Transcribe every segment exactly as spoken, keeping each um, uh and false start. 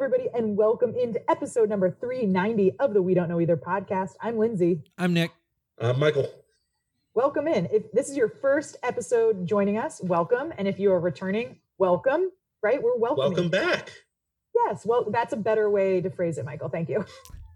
everybody, and welcome into episode number three ninety of the We Don't Know Either podcast. I'm Lindsay. I'm Nick. I'm Michael. Welcome in. If this is your first episode joining us, welcome. And if you are returning, welcome, right? We're welcome. Welcome back. Yes. Well, that's a better way to phrase it, Michael. Thank you.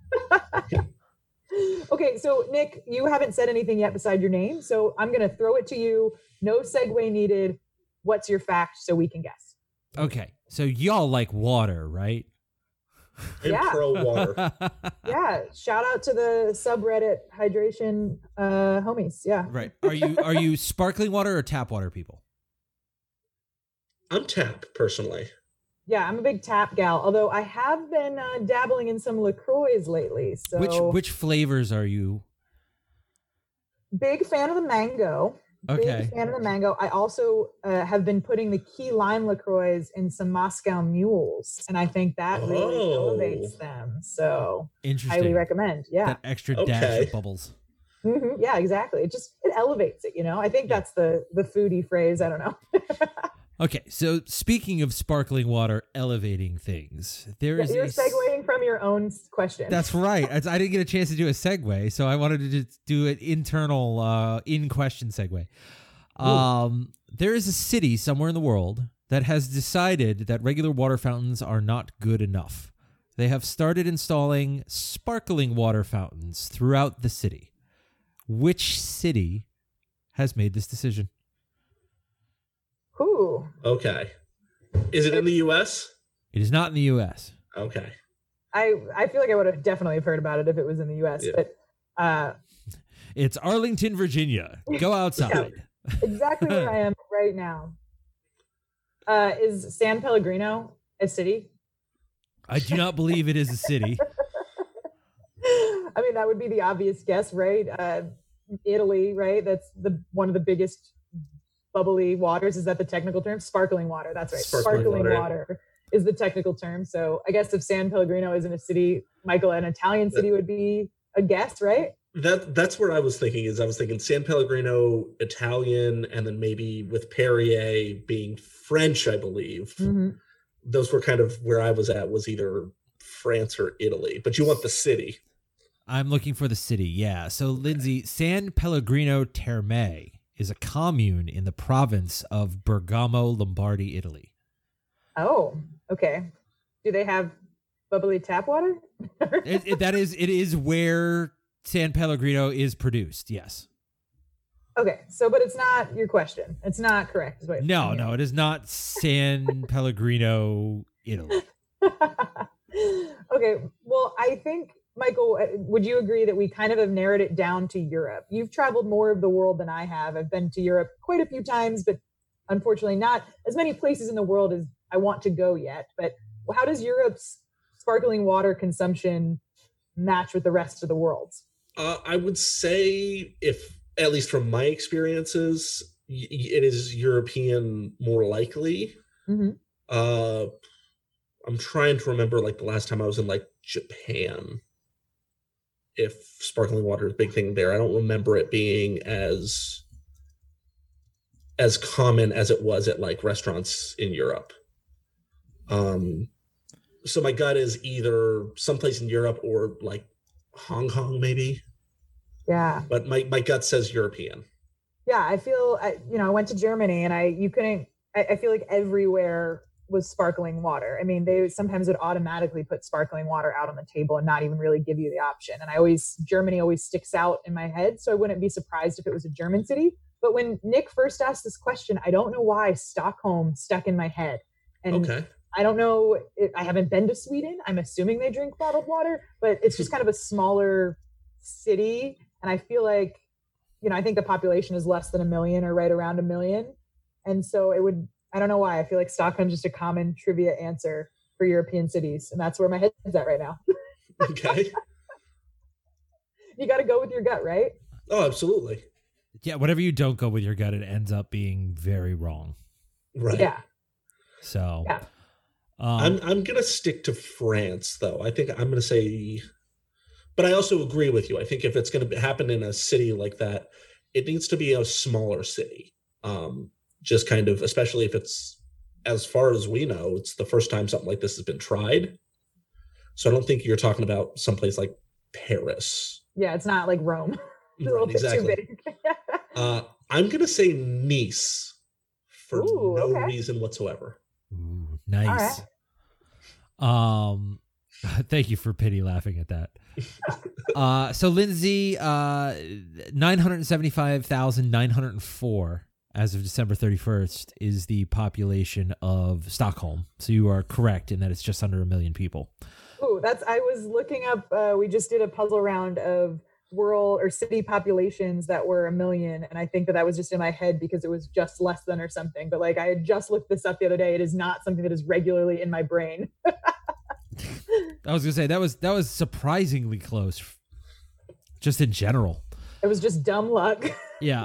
Okay. So Nick, you haven't said anything yet beside your name. So I'm going to throw it to you. No segue needed. What's your fact so we can guess? Okay. So y'all like water, right? I'm Yeah. pro water. Yeah. Shout out to the subreddit hydration uh, homies. Yeah. Right. Are you are you sparkling water or tap water people? I'm tap, personally. Yeah, I'm a big tap gal, although I have been uh, dabbling in some LaCroix lately. So Which which flavors are you? Big fan of the mango. Okay. Big fan of the mango. I also uh, have been putting the key lime LaCroix in some Moscow mules, and I think that really Oh. elevates them. So Interesting. highly recommend. Yeah. That extra Okay. dash of bubbles. Mhm. Yeah, exactly. It just, it elevates it, you know? I think Yeah. that's the, the foodie phrase. I don't know. Okay, so speaking of sparkling water elevating things, there is You're a, segueing from your own s- question. That's right. I, I didn't get a chance to do a segue, so I wanted to just do an internal uh, in-question segue. Um, there is a city somewhere in the world that has decided that regular water fountains are not good enough. They have started installing sparkling water fountains throughout the city. Which city has made this decision? Ooh. Okay. Is it in the U S? It is not in the U S. Okay. I, I feel like I would have definitely have heard about it if it was in the U S, Yeah. but uh, It's Arlington, Virginia. Go outside. exactly where I am right now. Uh, is San Pellegrino a city? I do not believe it is a city. I mean, that would be the obvious guess, right? Uh, Italy, right? That's the one of the biggest bubbly waters. Is that the technical term? Sparkling water. That's right. Sparkling Sparkling, water. water. is the technical term. So I guess if San Pellegrino isn't a city, Michael, an Italian city would be a guess, right? That that's where I was thinking is I was thinking San Pellegrino, Italian, and then maybe with Perrier being French, I believe. Mm-hmm. Those were kind of where I was at, was either France or Italy. But you want the city. I'm looking for the city, yeah. So, Lindsay, San Pellegrino Terme is a commune in the province of Bergamo, Lombardy, Italy. Oh, okay. Do they have bubbly tap water? It, it, that is, it is where San Pellegrino is produced, yes. Okay, so but it's not your question. It's not correct. Is what No, I'm no, it is not San Pellegrino, Italy. hearing. Okay, well, I think, Michael, uh, would you agree that we kind of have narrowed it down to Europe? You've traveled more of the world than I have. I've been to Europe quite a few times, but unfortunately not as many places in the world as I want to go yet. But how does Europe's sparkling water consumption match with the rest of the world? Uh, I would say, if at least from my experiences, y- it is European more likely. Mm-hmm. Uh, I'm trying to remember like the last time I was in like Japan. If sparkling water is a big thing there, I don't remember it being as as common as it was at like restaurants in Europe. Um, so my gut is either someplace in Europe or like Hong Kong, maybe. Yeah. But my, my gut says European. Yeah, I feel, I, you know, I went to Germany and I, you couldn't, I, I feel like everywhere was sparkling water. I mean, they sometimes would automatically put sparkling water out on the table and not even really give you the option. And I always, Germany always sticks out in my head. So I wouldn't be surprised if it was a German city. But when Nick first asked this question, I don't know why Stockholm stuck in my head. And Okay. I don't know, if, I haven't been to Sweden. I'm assuming they drink bottled water, but it's just kind of a smaller city. And I feel like, you know, I think the population is less than a million or right around a million. And so it would, I don't know why. I feel like Stockholm's just a common trivia answer for European cities. And that's where my head's at right now. Okay. You got to go with your gut, right? Oh, absolutely. Yeah, whatever you don't go with your gut, it ends up being very wrong. Right. Yeah. So, Yeah. um, I'm I'm gonna stick to France though. I think I'm gonna say, but I also agree with you. I think if it's gonna happen in a city like that, it needs to be a smaller city. Um, just kind of, especially if it's, as far as we know, it's the first time something like this has been tried. So I don't think you're talking about someplace like Paris. Yeah, it's not like Rome. It's a little Right, bit exactly. too big. uh, I'm going to say Nice for Ooh, no okay. reason whatsoever. Ooh, nice. Um, thank you for pity laughing at that. uh, so Lindsay, uh, nine hundred seventy-five thousand nine hundred four as of December thirty-first is the population of Stockholm. So you are correct in that it's just under a million people. Ooh, that's, I was looking up, uh, we just did a puzzle round of rural or city populations that were a million. And I think that that was just in my head because it was just less than or something. But like, I had just looked this up the other day. It is not something that is regularly in my brain. I was gonna say that was that was surprisingly close, just in general. It was just dumb luck. Yeah.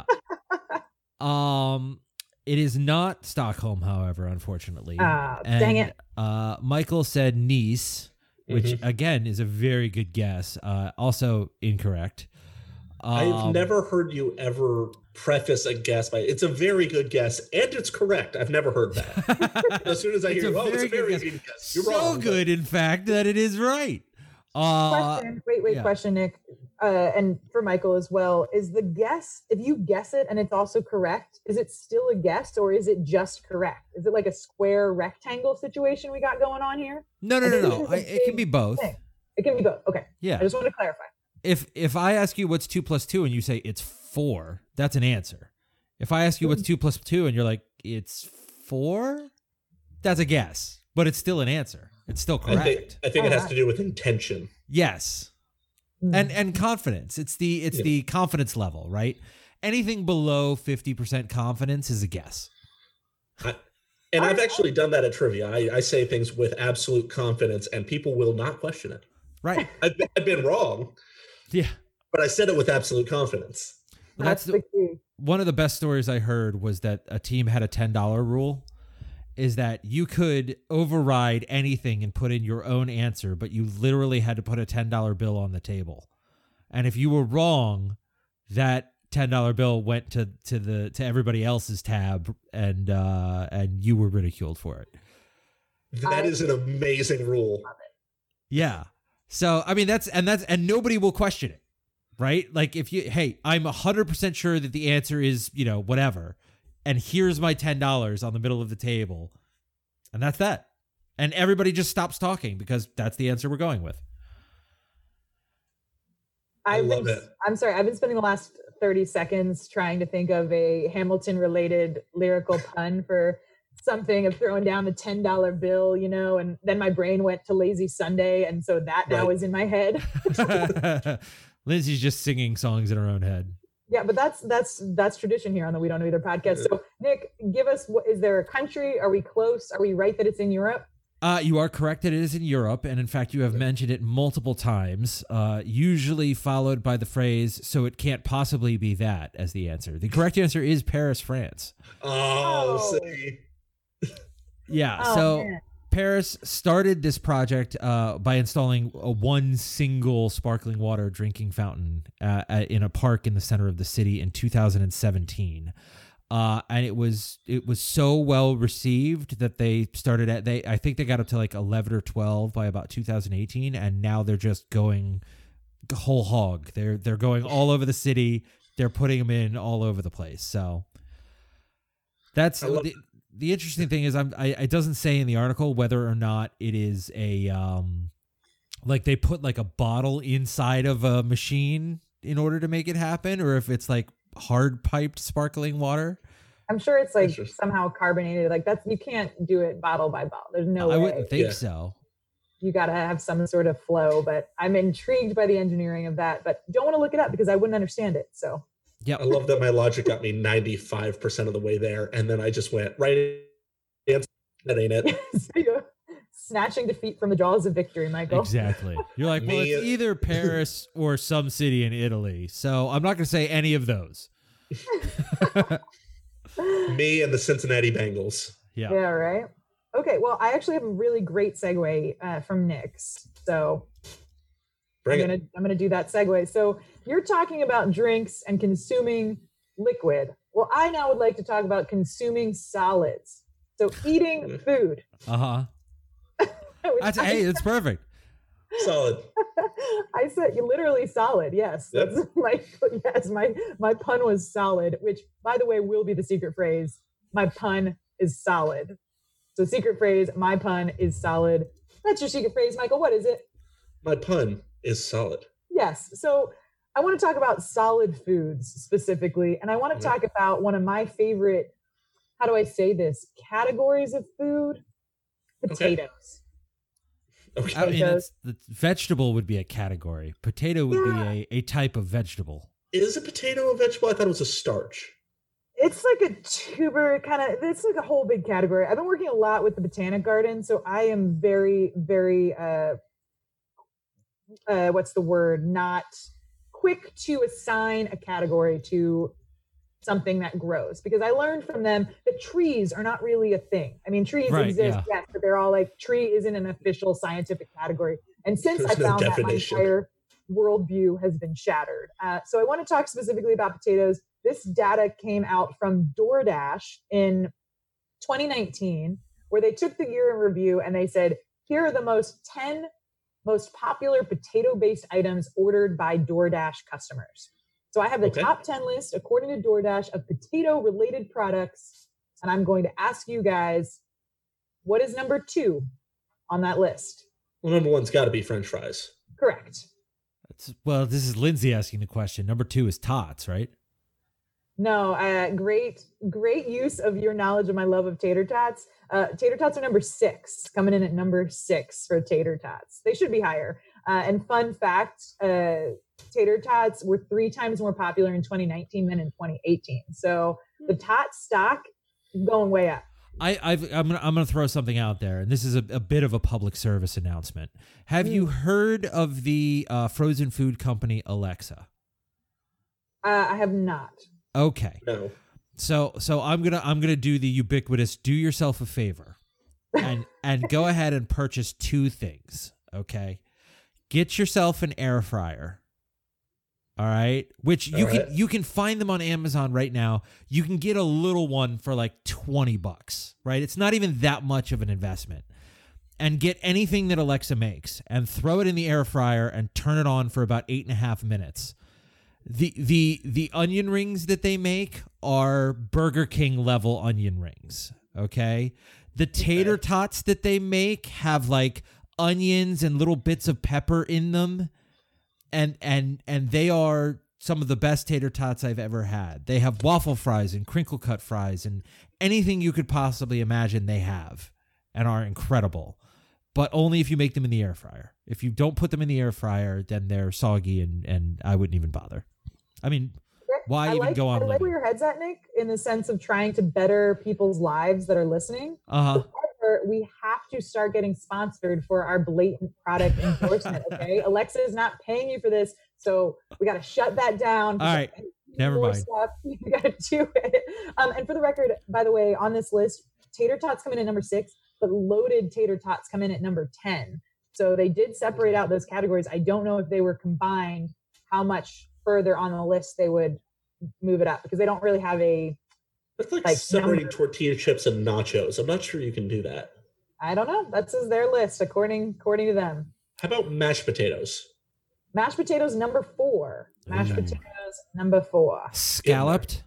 um, it is not Stockholm, however, unfortunately. Ah, And, dang it. Uh, Michael said Nice, which Mhm. again is a very good guess. Uh, also incorrect. I've Um, never heard you ever preface a guess by it's a very good guess and it's correct. I've never heard that. As soon as I It's hear a you, oh, it's a very good very guess. good guess. You're so wrong. but- good, in fact, that it is right. Uh, Question. Wait, wait, yeah. question, Nick. Uh, and for Michael as well, is the guess, if you guess it and it's also correct, is it still a guess or is it just correct? Is it like a square rectangle situation we got going on here? no, no, I no, think no. this is I, a it can big be both. thing. It can be both. Okay. Yeah. I just want to clarify. If if I ask you what's two plus two and you say it's four, that's an answer. If I ask you what's two plus two and you're like it's four, that's a guess, but it's still an answer. It's still I correct. think, I think it has to do with intention. Yes, Mm. and and confidence. It's the it's Yeah. the confidence level, right? Anything below fifty percent confidence is a guess. I, and I've actually done that at trivia. I, I say things with absolute confidence and people will not question it. Right? I've been, I've been wrong, Yeah. but I said it with absolute confidence. Well, that's That's the, the key. one of the best stories I heard was that a team had a ten dollar rule. Is that you could override anything and put in your own answer, but you literally had to put a ten dollar bill on the table. And if you were wrong, that ten dollar bill went to, to the to everybody else's tab and uh, and you were ridiculed for it. That I- is an amazing rule. Yeah. So I mean that's and that's and nobody will question it. Right? Like if you hey, I'm one hundred percent sure that the answer is, you know, whatever. And here's my ten dollars on the middle of the table. And that's that. And everybody just stops talking because that's the answer we're going with. I I've love been, it. I'm sorry. I've been spending the last thirty seconds trying to think of a Hamilton related lyrical pun for something of throwing down the ten dollar bill, you know, and then my brain went to Lazy Sunday. And so that now Right. is in my head. Lindsay's just singing songs in her own head. Yeah, but that's that's that's tradition here on the We Don't Know Either podcast. So, Nick, give us what is there a country? Are we close? Are we right that it's in Europe? Uh, you are correct that it is in Europe, and in fact, you have mentioned it multiple times, uh, usually followed by the phrase, so it can't possibly be that as the answer. The correct answer is Paris, France. Oh, Oh. see. Yeah, Oh, so man. Paris started this project uh, by installing a one single sparkling water drinking fountain uh, at- in a park in the center of the city in two thousand seventeen. Uh, and it was it was so well received that they started at they I think they got up to like eleven or twelve by about two thousand eighteen, and now they're just going whole hog. They're they're going all over the city. They're putting them in all over the place. So that's I love- the, the interesting thing is I'm I it doesn't say in the article whether or not it is a um like they put like a bottle inside of a machine in order to make it happen, or if it's like hard piped sparkling water. I'm sure it's like Interesting. somehow carbonated. Like that's you can't do it bottle by bottle. There's no I way. wouldn't think Yeah. so. You got to have some sort of flow. But I'm intrigued by the engineering of that. But don't want to look it up because I wouldn't understand it. So Yep. I love that my logic got me ninety-five percent of the way there. And then I just went, right, answer. That ain't it. So you're snatching defeat from the jaws of victory, Michael. Exactly. You're like, well, Me- it's either Paris or some city in Italy. So I'm not going to say any of those. Me and the Cincinnati Bengals. Yeah. Yeah, right. Okay, well, I actually have a really great segue uh, from Nick's. So Bring I'm it. gonna I'm gonna do that segue. So you're talking about drinks and consuming liquid. Well, I now would like to talk about consuming solids. So eating food. Uh huh. which That's I- hey, that's perfect. Solid. I said you literally solid. Yes. Yep. That's my yes, my my pun was solid, which by the way will be the secret phrase. My pun is solid. So secret phrase, my pun is solid. That's your secret phrase, Michael. What is it? My pun is solid. Yes. So I want to talk about solid foods specifically, and I want to talk about one of my favorite, how do I say this, categories of food, potatoes. Okay. I mean, that's, that's, vegetable would be a category. Potato would Yeah. be a, a type of vegetable. Is a potato a vegetable? I thought it was a starch. It's like a tuber kind of, it's like a whole big category. I've been working a lot with the Botanic Garden, so I am very, very, uh, uh, what's the word? Not quick to assign a category to something that grows, because I learned from them that trees are not really a thing. I mean, trees Right, exist, yeah. yes, but they're all like, tree isn't an official scientific category. And since There's I no found that, my definition. entire worldview has been shattered. Uh, so I want to talk specifically about potatoes. This data came out from DoorDash in twenty nineteen, where they took the year in review and they said, here are the most ten most popular potato-based items ordered by DoorDash customers. So I have the Okay. top ten list, according to DoorDash, of potato-related products. And I'm going to ask you guys, what is number two on that list? Well, number one's got to be French fries. Correct. That's, well, this is Lindsay asking the question. Number two is tots, right? No, uh, great, great use of your knowledge of my love of tater tots. Uh, tater tots are number six, coming in at number six for tater tots. They should be higher. Uh, and fun fact, uh, tater tots were three times more popular in twenty nineteen than in twenty eighteen. So the tot stock is going way up. I, I've, I'm gonna I'm gonna throw something out there, and this is a, a bit of a public service announcement. Have Mm. you heard of the uh, frozen food company Alexa? Uh, I have not. Okay, No. so so I'm gonna I'm gonna do the ubiquitous. Do yourself a favor, and and go ahead and purchase two things. Okay, get yourself an air fryer. All right, which you All can right. you can find them on Amazon right now. You can get a little one for like twenty bucks, right? It's not even that much of an investment. And get anything that Alexa makes and throw it in the air fryer and turn it on for about eight and a half minutes. The the the onion rings that they make are Burger King level onion rings. Okay. The tater Okay. tots that they make have like onions and little bits of pepper in them. And and and they are some of the best tater tots I've ever had. They have waffle fries and crinkle cut fries and anything you could possibly imagine they have and are incredible. But only if you make them in the air fryer. If you don't put them in the air fryer, then they're soggy and, and I wouldn't even bother. I mean, why I even like, go on I like living? where your head's at, Nick, in the sense of trying to better people's lives that are listening. Uh-huh. However, we have to start getting sponsored for our blatant product endorsement. Okay, Alexa is not paying you for this, so we got to shut that down. All right. Never More mind. stuff. You got to do it. Um, and for the record, by the way, on this list, tater tots come in at number six, but loaded tater tots come in at number ten. So they did separate out those categories. I don't know if they were combined, how much further on the list they would move it up, because they don't really have a, That's like, Like, separating number- tortilla chips and nachos. I'm not sure you can do that. I don't know. That's just their list according according to them. How about mashed potatoes? Mashed potatoes number four. Mashed Ooh. potatoes number four. Scalloped?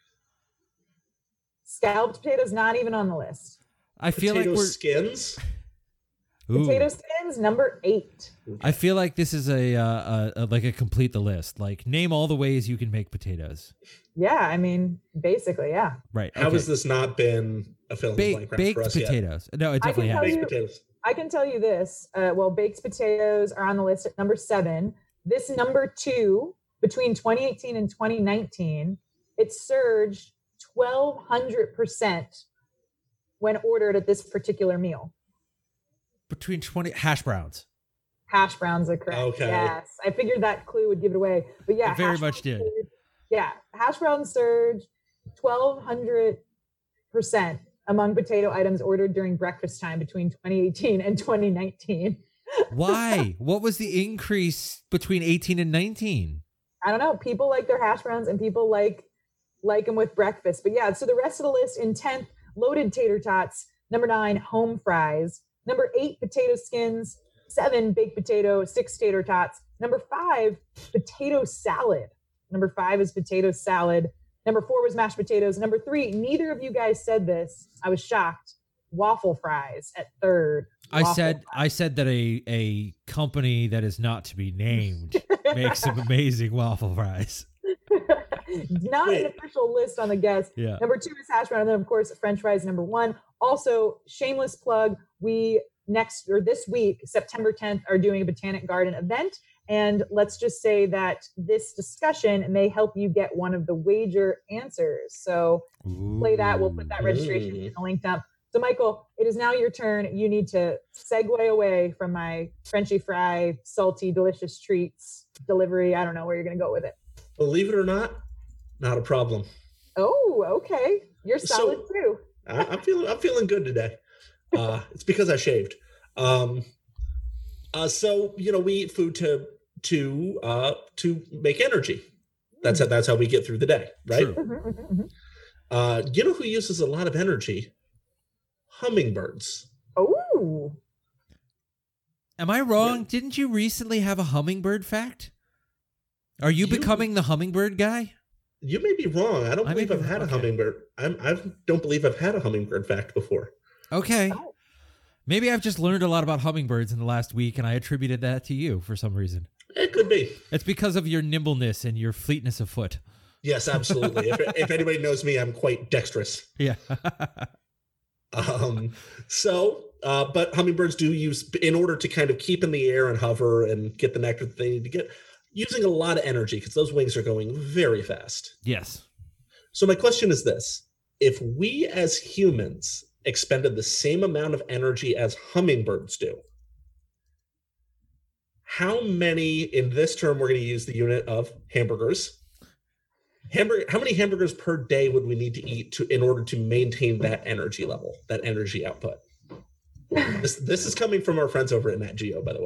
Scalloped potatoes not even on the list. I feel Potato like we're skins? Ooh. Potato skins number eight. I feel like this is a, uh, a, a like a complete the list. Like name all the ways you can make potatoes. Yeah, I mean, basically, yeah. Right. How okay. has this not been a fill in the Ba- blank round baked for us yet? potatoes? No, it I can definitely tell has. you- Baked potatoes. I can tell you this. Uh, well, baked potatoes are on the list at number seven. This number two, between twenty eighteen and twenty nineteen, it surged twelve hundred percent when ordered at this particular meal. Between twenty hash browns. Hash browns are correct. Okay. Yes. I figured that clue would give it away. But yeah, It very hash much browns did. surged- Yeah. Hash browns surged twelve hundred percent among potato items ordered during breakfast time between twenty eighteen and twenty nineteen. Why? What was the increase between eighteen and nineteen? I don't know. People like their hash browns and people like like them with breakfast. But yeah, so the rest of the list in tenth, loaded tater tots. Number nine, home fries. Number eight, potato skins. seven, baked potato. Six, tater tots. Number five, potato salad. Number five is potato salad. Number four was mashed potatoes. Number three, neither of you guys said this. I was shocked. Waffle fries at third. I Waffle said fries. I said that a a company that is not to be named makes some amazing waffle fries. Not Wait. an official list on the guest. Yeah. Number two is hash brown, and then of course French fries. Number one. Also, shameless plug. We next or this week, September tenth, are doing a Botanic Garden event, and let's just say that this discussion may help you get one of the wager answers. So play that. We'll put that registration Ooh. in the link up. So Michael, it is now your turn. You need to segue away from my Frenchy fry, salty, delicious treats delivery. I don't know where you're going to go with it. Believe it or not, not a problem. Oh, okay. You're So- solid too. I, I'm feeling I'm feeling good today. Uh, it's because I shaved. Um, uh, so you know, we eat food to to uh, to make energy. That's how, that's how we get through the day, right? True. Mhm, mhm, mhm. Uh, you know who uses a lot of energy? Hummingbirds. Oh, Am I wrong? Didn't you recently have a hummingbird fact? Are you, You- becoming the hummingbird guy? You may be wrong. I don't I may believe be I've had wrong. a hummingbird. I'm, I don't believe I've had a hummingbird fact before. Okay. Oh. Maybe I've just learned a lot about hummingbirds in the last week and I attributed that to you for some reason. It could be. It's because of your nimbleness and your fleetness of foot. Yes, absolutely. if, if anybody knows me, I'm quite dexterous. Yeah. Um, so, uh, but hummingbirds do use, in order to kind of keep in the air and hover and get the nectar that they need to get, using a lot of energy because those wings are going very fast. Yes. So my question is this: if we as humans expended the same amount of energy as hummingbirds do, how many, in this term, we're going to use the unit of hamburgers. Hamburger, how many hamburgers per day would we need to eat to in order to maintain that energy level, that energy output? This this is coming from our friends over at Nat Geo, by the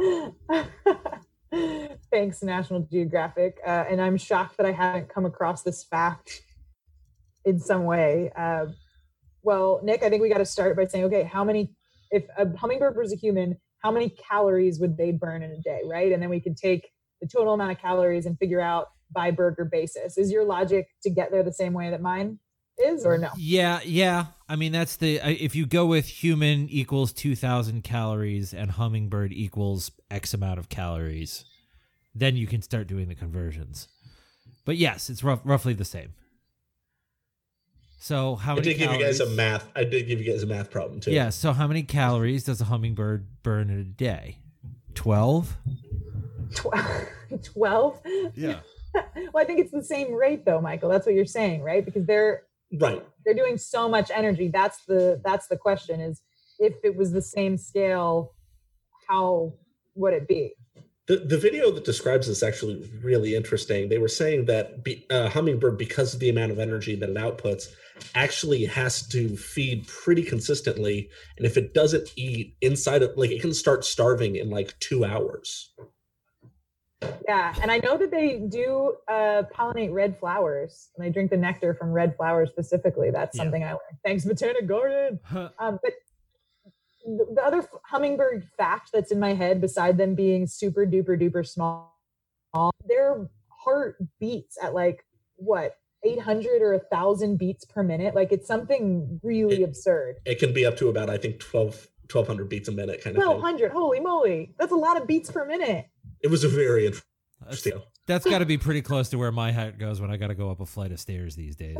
way. Thanks, National Geographic. Uh, and I'm shocked that I haven't come across this fact in some way. Uh, well, Nick, I think we got to start by saying, okay, how many, if a hummingbird was a human, how many calories would they burn in a day, right? And then we could take the total amount of calories and figure out by burger basis. Is your logic to get there the same way that mine is, or no? Yeah, yeah. I mean, that's the I- if you go with human equals two thousand calories and hummingbird equals X amount of calories, then you can start doing the conversions. But yes, it's rough, roughly the same. So how I many did give you calories? guys a math. I did give you guys a math problem too. Yeah, so how many calories does a hummingbird burn in a day? twelve? twelve? Yeah. Well, I think it's the same rate though, Michael. That's what you're saying, right? Because they're Right. they're doing so much energy. That's the that's the question, is if it was the same scale, how would it be? The the video that describes this is actually really interesting. They were saying that be, uh, hummingbird, because of the amount of energy that it outputs, actually has to feed pretty consistently. And if it doesn't eat inside of, like, it can start starving in like two hours. Yeah, and I know that they do uh, pollinate red flowers, and they drink the nectar from red flowers specifically. That's Yeah. something I learned. Thanks, Botanic Garden. Huh. Um, but the, the other hummingbird fact that's in my head, beside them being super duper duper small, their heart beats at like what eight hundred or a thousand beats per minute. Like it's something really It- absurd. It can be up to about, I think, twelve, twelve hundred beats a minute kind of Twelve thing. hundred, holy moly, that's a lot of beats per minute. It was a very That's, interesting. that's got to be pretty close to where my height goes when I got to go up a flight of stairs these days.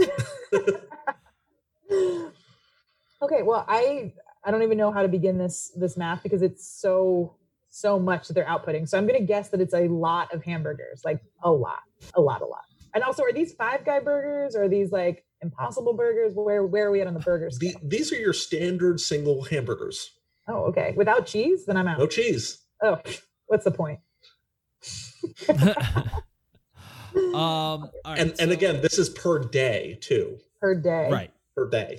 Okay, well, I I don't even know how to begin this this math because it's so so much that they're outputting. So I'm going to guess that it's a lot of hamburgers, like a lot, a lot, a lot. And also, are these Five Guy burgers or are these like Impossible burgers? Where where are we at on the burger The, scale? these are your standard single hamburgers. Oh, okay. Without cheese, then I'm out. No cheese. Oh, what's the point? um, all right, And and so- again, this is per day too. Per day. right. Per day.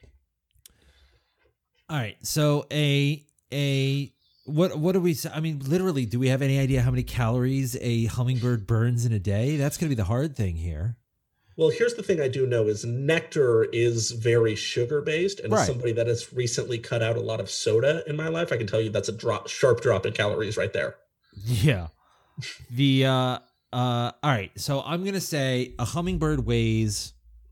All right. So a a what what do we? s- I mean, literally, do we have any idea how many calories a hummingbird burns in a day? That's going to be the hard thing here. Well, here's the thing I do know is nectar is very sugar based, and Right. as somebody that has recently cut out a lot of soda in my life, I can tell you that's a drop, sharp drop in calories right there. Yeah. The uh uh all right, so I'm gonna say a hummingbird weighs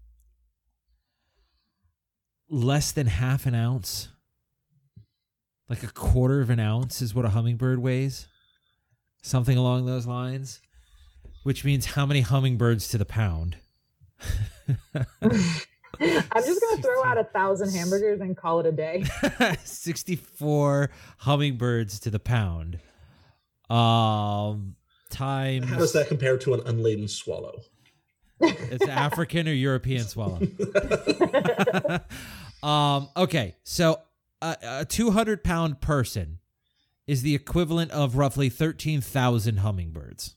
less than half an ounce. Like a quarter of an ounce is what a hummingbird weighs. Something along those lines. Which means how many hummingbirds to the pound? I'm just gonna throw out a thousand hamburgers and call it a day. sixty-four hummingbirds to the pound. Um, times. How does that compare to an unladen swallow? It's African or European swallow. um. Okay, so a, a two hundred pound person is the equivalent of roughly thirteen thousand hummingbirds.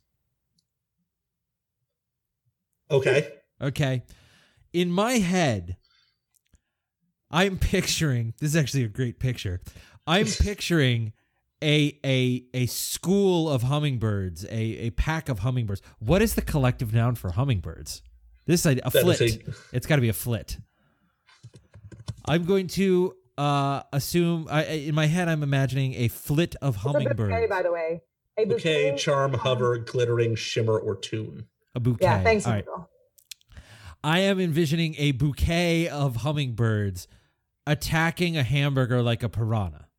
Okay. Okay. In my head, I'm picturing, this is actually a great picture. I'm picturing a a a school of hummingbirds, a, a pack of hummingbirds. What is the collective noun for hummingbirds? This is a, a That flit. is a- It's got to be a flit. I'm going to uh, assume, I, I- in my head, I'm imagining a flit of It's a hummingbirds. bouquet, by the way. A Bouquet, charm, um, hover, glittering, shimmer, or tune. A bouquet. Yeah, thanks, All right. Michael. I am envisioning a bouquet of hummingbirds attacking a hamburger like a piranha.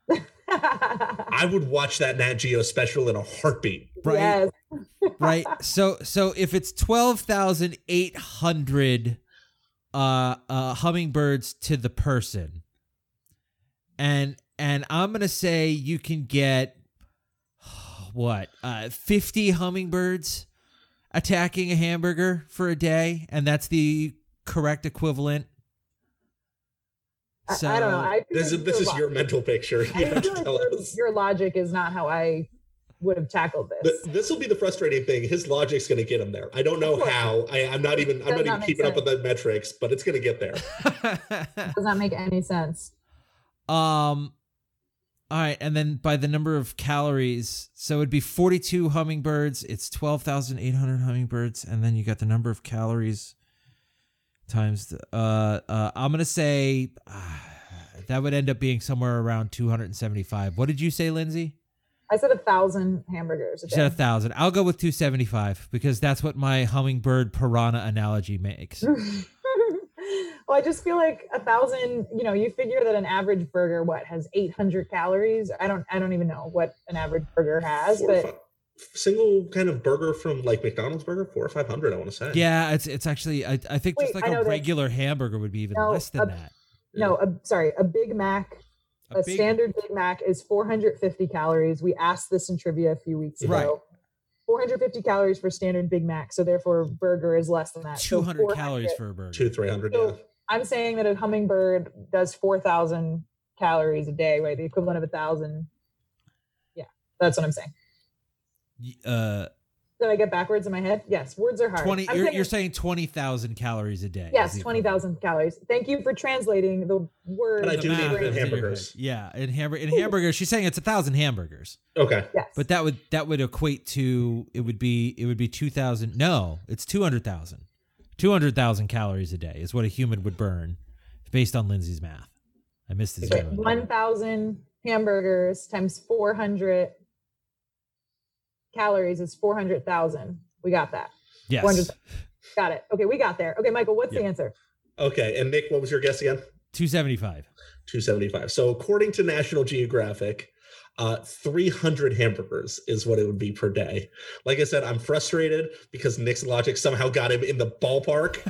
I would watch that Nat Geo special in a heartbeat. Right? Yes. Right. So so if it's twelve thousand eight hundred uh uh hummingbirds to the person, and and I'm gonna say you can get what uh fifty hummingbirds attacking a hamburger for a day, and that's the correct equivalent. I, So I don't know. I feel This is like this your is lo- your mental picture. You I have feel to like tell your, us. your logic is not how I would have tackled this. This will be the frustrating thing. His logic's going to get him there. I don't know Of course. how. I, I'm not even. I'm Does not not even make keeping up with sense. the metrics, but it's going to get there. Does not make any sense. Um, all right, and then by the number of calories, so it'd be forty-two hummingbirds. It's twelve thousand eight hundred hummingbirds, and then you got the number of calories times. The, uh, uh, I'm gonna say uh, that would end up being somewhere around two hundred seventy-five. What did you say, Lindsay? I said a thousand hamburgers a You said a day. thousand. I'll go with two seventy-five because that's what my hummingbird piranha analogy makes. Well, I just feel like a thousand, you know, you figure that an average burger, what, has eight hundred calories? I don't, I don't even know what an average burger has, Four or but five- single kind of burger from like McDonald's burger, four or five hundred. I want to say. Yeah, it's it's actually I, I think just Wait, like I know a that- regular hamburger would be even No, less than a- that. no, a, sorry, a Big Mac, a, big- standard Big Mac is four hundred fifty calories. We asked this in trivia a few weeks ago. Right. four hundred fifty calories for standard Big Mac. So therefore burger is less than that. So two hundred 400 calories for a burger. Two, three hundred. So Yeah. I'm saying that a hummingbird does four thousand calories a day, right? The equivalent of a thousand. Yeah, that's what I'm saying. Uh, Did I get backwards in my head? Yes, words are hard. twenty. I'm You're, saying- you're saying twenty thousand calories a day. yes, is the twenty thousand calories. Thank you for translating the word. But I The do math need is it in in your hamburgers. head. Yeah, in hamburger in hamburgers, she's saying it's a thousand hamburgers, Okay. Yes, but that would that would equate to it would be it would be two thousand. No, it's two hundred thousand. Two hundred thousand calories a day is what a human would burn, based on Lindsay's math. I missed the Okay, zero. one thousand hamburgers times four hundred calories is four hundred thousand. We got that. Yes. four hundred Got it. Okay, we got there. Okay, Michael, what's Yep. the answer? Okay. And Nick, what was your guess again? two seventy-five. two seventy-five. So according to National Geographic, uh, three hundred hamburgers is what it would be per day. Like I said, I'm frustrated because Nick's logic somehow got him in the ballpark.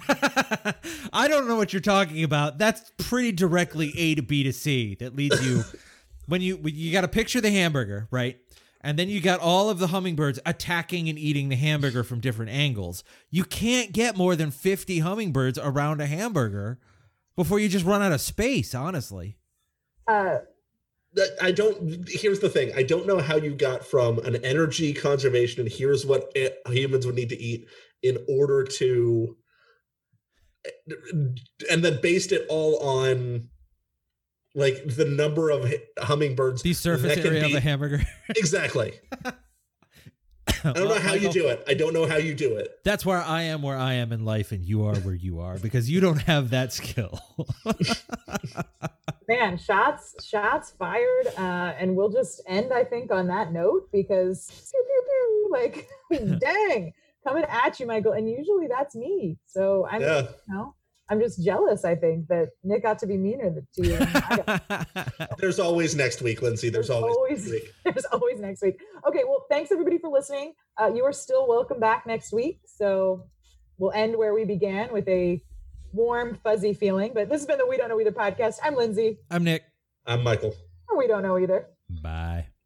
I don't know what you're talking about. That's pretty directly A to B to C that leads you when you when you got to picture the hamburger, right? And then you got all of the hummingbirds attacking and eating the hamburger from different angles. You can't get more than fifty hummingbirds around a hamburger before you just run out of space, honestly. Uh, That- I don't. Here's the thing. I don't know how you got from an energy conservation and here's what it, humans would need to eat in order to, and then based it all on like the number of hummingbirds. The surface that can area of be- a hamburger. Exactly. I don't know how Michael, you do it. I don't know how you do it. That's where I am where I am in life and you are where you are because you don't have that skill. Man, shots shots fired. Uh, and we'll just end, I think, on that note because pew, pew, pew, like, dang, coming at you, Michael. And usually that's me. So I'm, yeah. you know, I'm just jealous, I think, that Nick got to be meaner to you. Than I got. There's always next week, Lindsay. There's, there's always, always next week. There's always next week. Okay, well, thanks everybody for listening. Uh, you are still welcome back next week. So we'll end where we began with a warm, fuzzy feeling. But this has been the We Don't Know Either podcast. I'm Lindsay. I'm Nick. I'm Michael. We don't know either. Bye.